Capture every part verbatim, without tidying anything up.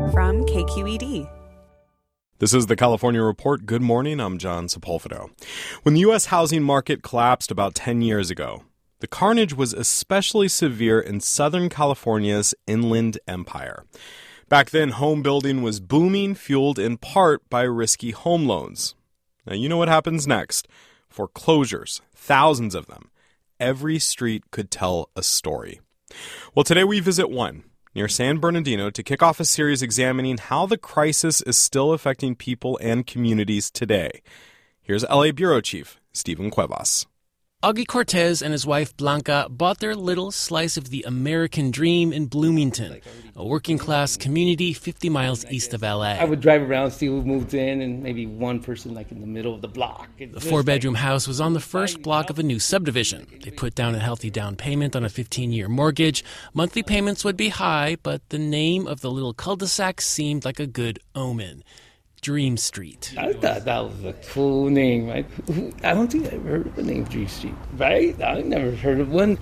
from K Q E D. This is the California Report. Good morning. I'm John Sepulveda. When the U S housing market collapsed about ten years ago, the carnage was especially severe in Southern California's Inland Empire. Back then, home building was booming, fueled in part by risky home loans. Now, you know what happens next. Foreclosures, thousands of them. Every street could tell a story. Well, today we visit one near San Bernardino to kick off a series examining how the crisis is still affecting people and communities today. Here's L A Bureau Chief Stephen Cuevas. Augie Cortez and his wife Blanca bought their little slice of the American dream in Bloomington, a working-class community fifty miles east of L A. I would drive around, see who moved in, and maybe one person like in the middle of the block. The four-bedroom house was on the first block of a new subdivision. They put down a healthy down payment on a fifteen-year mortgage. Monthly payments would be high, but the name of the little cul-de-sac seemed like a good omen. Dream Street. I thought that was a cool name. I, I don't think I ever heard of the name Dream Street, right? I never heard of one.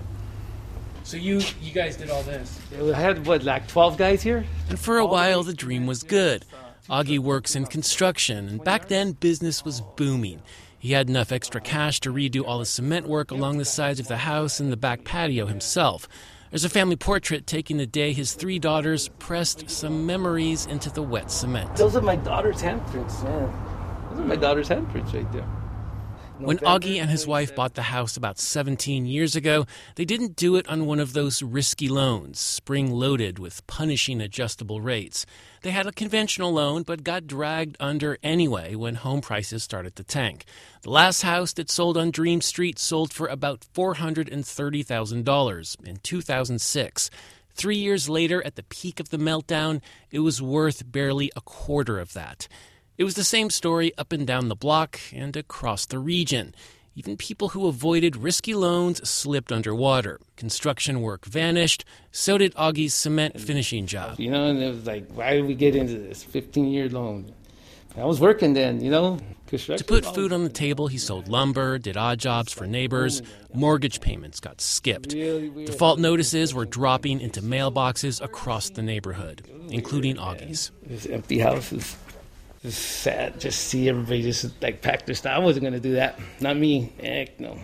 So you you guys did all this? I had, what, like twelve guys here? And for a while, the dream was good. Augie works in construction, and back then, business was booming. He had enough extra cash to redo all the cement work along the sides of the house and the back patio himself. There's a family portrait taking the day his three daughters pressed some memories into the wet cement. Those are my daughter's handprints, man. Those are my daughter's handprints right there. When Augie and his wife bought the house about seventeen years ago, they didn't do it on one of those risky loans, spring-loaded with punishing adjustable rates. They had a conventional loan, but got dragged under anyway when home prices started to tank. The last house that sold on Dream Street sold for about four hundred thirty thousand dollars in two thousand six. Three years later, at the peak of the meltdown, it was worth barely a quarter of that. It was the same story up and down the block and across the region. Even people who avoided risky loans slipped underwater. Construction work vanished. So did Augie's cement finishing job. You know, and it was like, why did we get into this fifteen-year loan? I was working then, you know. To put food on the table, he sold lumber, did odd jobs for neighbors. Mortgage payments got skipped. Default notices were dropping into mailboxes across the neighborhood, including Augie's. This empty houses. It's sad. Just see everybody just like pack their stuff. I wasn't going to do that. Not me. Heck no.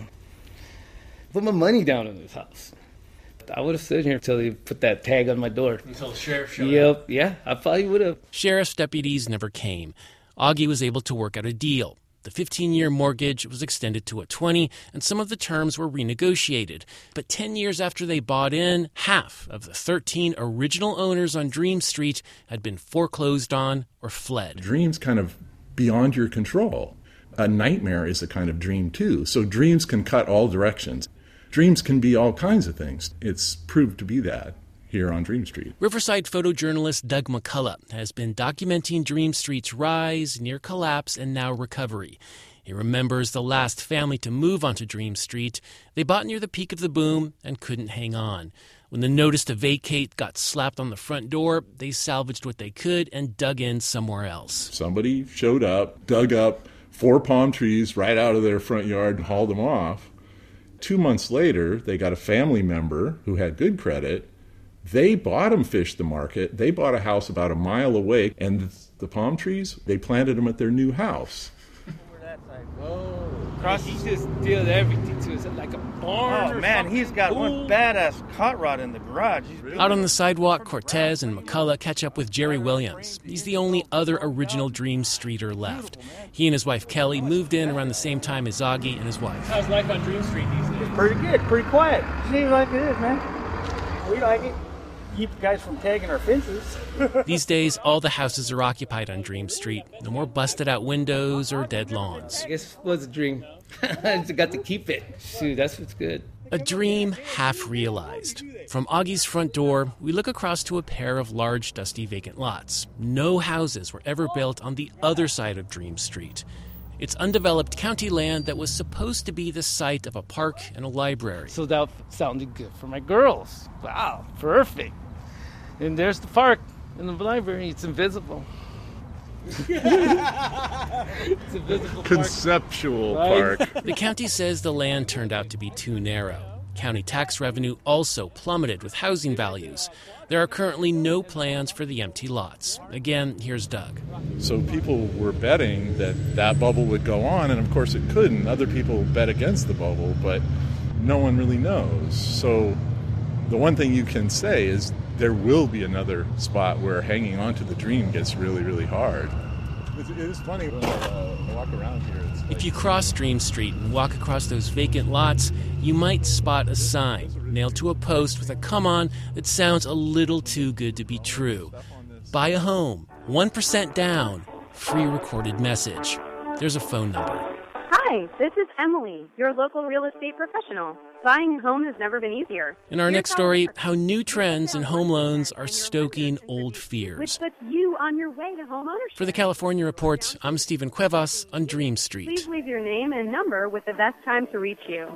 Put my money down in this house. I would have stood here until they put that tag on my door. Until the sheriff showed Yep. up. Yeah, I probably would have. Sheriff's deputies never came. Augie was able to work out a deal. The fifteen-year mortgage was extended to a twenty, and some of the terms were renegotiated. But ten years after they bought in, half of the thirteen original owners on Dream Street had been foreclosed on or fled. Dream's kind of beyond your control. A nightmare is a kind of dream, too. So dreams can cut all directions. Dreams can be all kinds of things. It's proved to be that here on Dream Street. Riverside photojournalist Doug McCullough has been documenting Dream Street's rise, near collapse, and now recovery. He remembers the last family to move onto Dream Street. They bought near the peak of the boom and couldn't hang on. When the notice to vacate got slapped on the front door, they salvaged what they could and dug in somewhere else. Somebody showed up, dug up four palm trees right out of their front yard and hauled them off. Two months later, they got a family member who had good credit. They bottom fished the market. They bought a house about a mile away, and the palm trees, they planted them at their new house. Whoa. Cross, he just did everything to us like a barn. Oh, man, he's got Ooh. one badass hot rod in the garage. Out on the sidewalk, Cortez and McCullough catch up with Jerry Williams. He's the only other original Dream Streeter left. He and his wife Kelly moved in around the same time as Augie and his wife. How's life on Dream Street these days? It's pretty good, pretty quiet. Seems like it is, man. We like it. Keep the guys from tagging our fences. These days, all the houses are occupied on Dream Street. No more busted-out windows or dead lawns. I guess it was a dream. I got to keep it. Shoot, that's what's good. A dream half realized. From Augie's front door, we look across to a pair of large, dusty, vacant lots. No houses were ever built on the other side of Dream Street. It's undeveloped county land that was supposed to be the site of a park and a library. So that sounded good for my girls. Wow, perfect. And there's the park and the library. It's invisible. It's invisible Conceptual park. park. Right? The county says the land turned out to be too narrow. County tax revenue also plummeted with housing values. There are currently no plans for the empty lots. Again, here's Doug. So people were betting that that bubble would go on, and of course it couldn't. Other people bet against the bubble, but no one really knows. So the one thing you can say is there will be another spot where hanging on to the dream gets really, really hard. It is funny when I uh, walk around here. It's like, if you cross Dream Street and walk across those vacant lots, you might spot a sign nailed to a post with a come on that sounds a little too good to be true. Buy a home, one percent down, free recorded message. There's a phone number. Hi, this is Emily, your local real estate professional. Buying a home has never been easier. In our next story, how new trends in home loans are stoking old Which fears. puts you on your way to home ownership. For the California Report, I'm Stephen Cuevas on Dream Street. Please leave your name and number with the best time to reach you.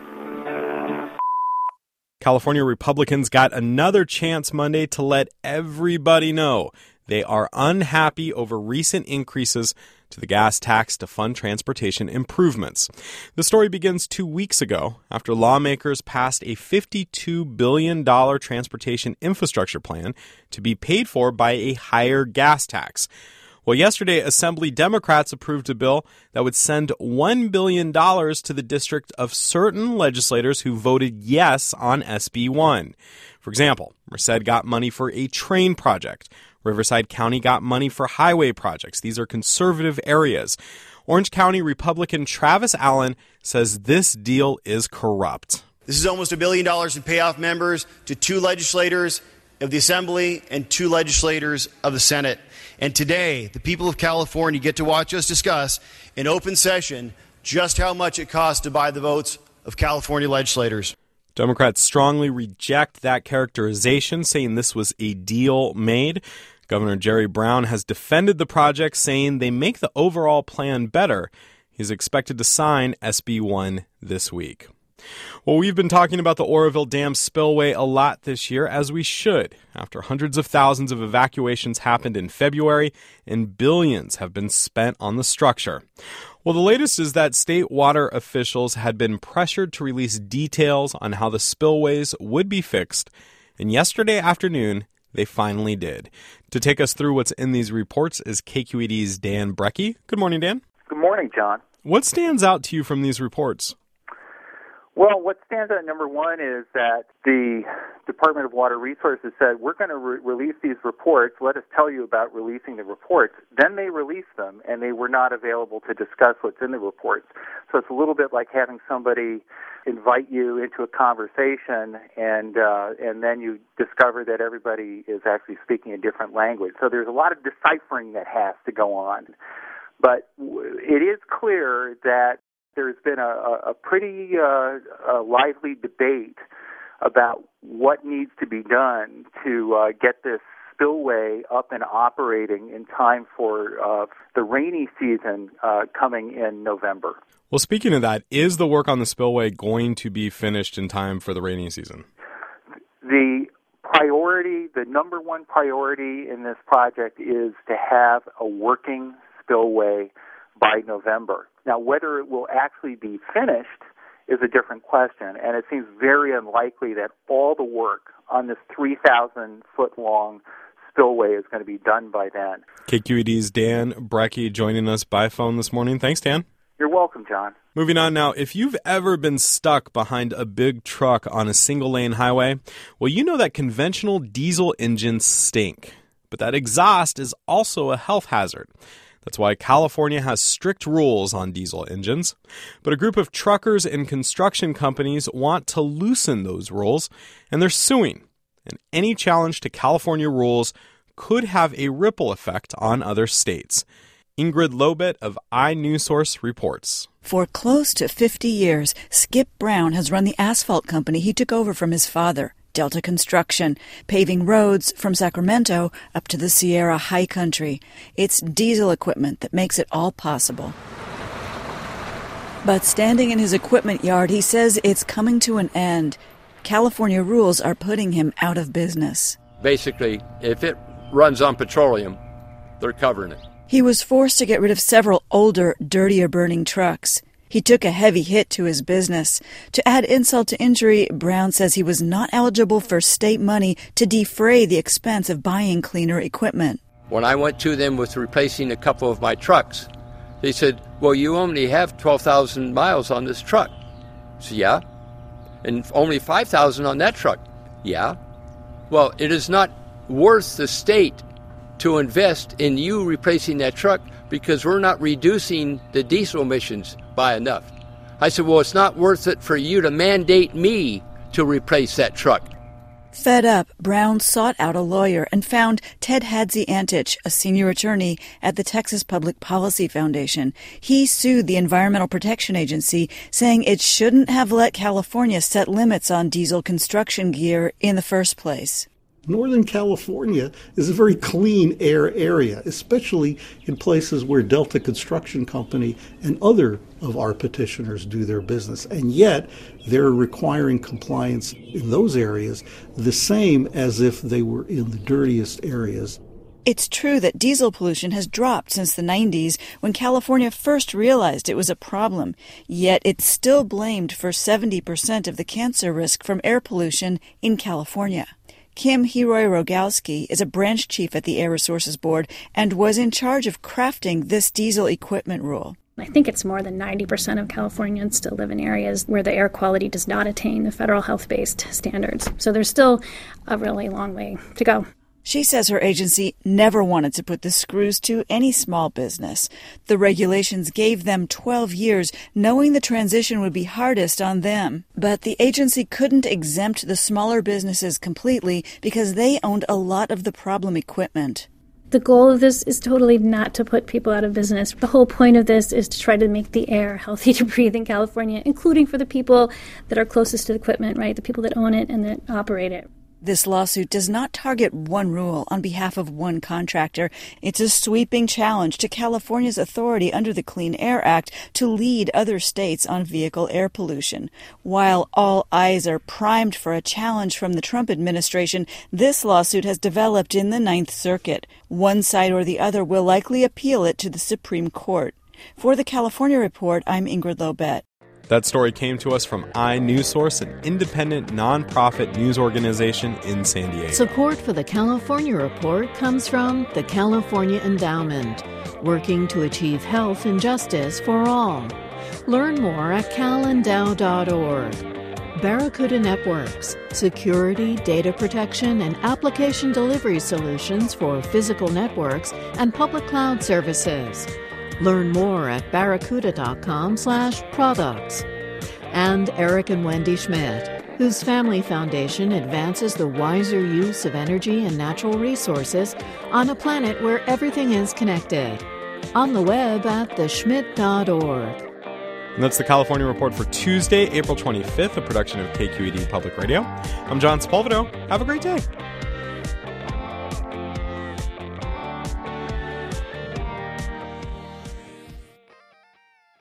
California Republicans got another chance Monday to let everybody know they are unhappy over recent increases to the gas tax to fund transportation improvements. The story begins two weeks ago after lawmakers passed a fifty-two billion dollars transportation infrastructure plan to be paid for by a higher gas tax. Well, yesterday, Assembly Democrats approved a bill that would send one billion dollars to the district of certain legislators who voted yes on S B one. For example, Merced got money for a train project. Riverside County got money for highway projects. These are conservative areas. Orange County Republican Travis Allen says this deal is corrupt. This is almost a billion dollars in payoff members to two legislators of the Assembly and two legislators of the Senate. And today, the people of California get to watch us discuss in open session just how much it costs to buy the votes of California legislators. Democrats strongly reject that characterization, saying this was a deal made. Governor Jerry Brown has defended the project, saying they make the overall plan better. He's expected to sign S B one this week. Well, we've been talking about the Oroville Dam spillway a lot this year, as we should, after hundreds of thousands of evacuations happened in February and billions have been spent on the structure. Well, the latest is that state water officials had been pressured to release details on how the spillways would be fixed, and yesterday afternoon, they finally did. To take us through what's in these reports is K Q E D's Dan Brekke. Good morning, Dan. Good morning, John. What stands out to you from these reports? Well, what stands out, number one, is that the Department of Water Resources said, we're going to re- release these reports. Let us tell you about releasing the reports. Then they released them, and they were not available to discuss what's in the reports. So it's a little bit like having somebody invite you into a conversation, and uh, and then you discover that everybody is actually speaking a different language. So there's a lot of deciphering that has to go on. But w- it is clear that there's been a, a pretty uh, a lively debate about what needs to be done to uh, get this spillway up and operating in time for uh, the rainy season uh, coming in November. Well, speaking of that, is the work on the spillway going to be finished in time for the rainy season? The priority, the number one priority in this project is to have a working spillway by November. Now, whether it will actually be finished is a different question, and it seems very unlikely that all the work on this three thousand foot long spillway is going to be done by then. K Q E D's Dan Brekke joining us by phone this morning. Thanks, Dan. You're welcome, John. Moving on now, if you've ever been stuck behind a big truck on a single-lane highway, well, you know that conventional diesel engines stink. But that exhaust is also a health hazard. That's why California has strict rules on diesel engines. But a group of truckers and construction companies want to loosen those rules, and they're suing. And any challenge to California rules could have a ripple effect on other states. Ingrid Lobet of iNewsSource reports. For close to fifty years, Skip Brown has run the asphalt company he took over from his father, Delta Construction, paving roads from Sacramento up to the Sierra High Country. It's diesel equipment that makes it all possible. But standing in his equipment yard, he says it's coming to an end. California rules are putting him out of business. Basically, if it runs on petroleum, they're covering it. He was forced to get rid of several older, dirtier burning trucks. He took a heavy hit to his business. To add insult to injury, Brown says he was not eligible for state money to defray the expense of buying cleaner equipment. When I went to them with replacing a couple of my trucks, they said, well, you only have twelve thousand miles on this truck. So, yeah. And only five thousand on that truck. Yeah. Well, it is not worth the state to invest in you replacing that truck because we're not reducing the diesel emissions by enough. I said, well, it's not worth it for you to mandate me to replace that truck. Fed up, Brown sought out a lawyer and found Ted Hadzi-Antich, a senior attorney at the Texas Public Policy Foundation. He sued the Environmental Protection Agency, saying it shouldn't have let California set limits on diesel construction gear in the first place. Northern California is a very clean air area, especially in places where Delta Construction Company and other of our petitioners do their business. And yet, they're requiring compliance in those areas the same as if they were in the dirtiest areas. It's true that diesel pollution has dropped since the nineties, when California first realized it was a problem. Yet it's still blamed for seventy percent of the cancer risk from air pollution in California. Kim Heroy-Rogowski is a branch chief at the Air Resources Board and was in charge of crafting this diesel equipment rule. I think it's more than ninety percent of Californians still live in areas where the air quality does not attain the federal health-based standards. So there's still a really long way to go. She says her agency never wanted to put the screws to any small business. The regulations gave them twelve years, knowing the transition would be hardest on them. But the agency couldn't exempt the smaller businesses completely because they owned a lot of the problem equipment. The goal of this is totally not to put people out of business. The whole point of this is to try to make the air healthy to breathe in California, including for the people that are closest to the equipment, right? The people that own it and that operate it. This lawsuit does not target one rule on behalf of one contractor. It's a sweeping challenge to California's authority under the Clean Air Act to lead other states on vehicle air pollution. While all eyes are primed for a challenge from the Trump administration, this lawsuit has developed in the Ninth Circuit. One side or the other will likely appeal it to the Supreme Court. For the California Report, I'm Ingrid Lobet. That story came to us from iNewsSource, an independent, nonprofit news organization in San Diego. Support for the California Report comes from the California Endowment, working to achieve health and justice for all. Learn more at cal endow dot org. Barracuda Networks, security, data protection, and application delivery solutions for physical networks and public cloud services. Learn more at barracuda.com slash products. And Eric and Wendy Schmidt, whose family foundation advances the wiser use of energy and natural resources on a planet where everything is connected. On the web at the schmidt dot org. And that's the California Report for Tuesday, April twenty-fifth, a production of K Q E D Public Radio. I'm John Sepulveda. Have a great day.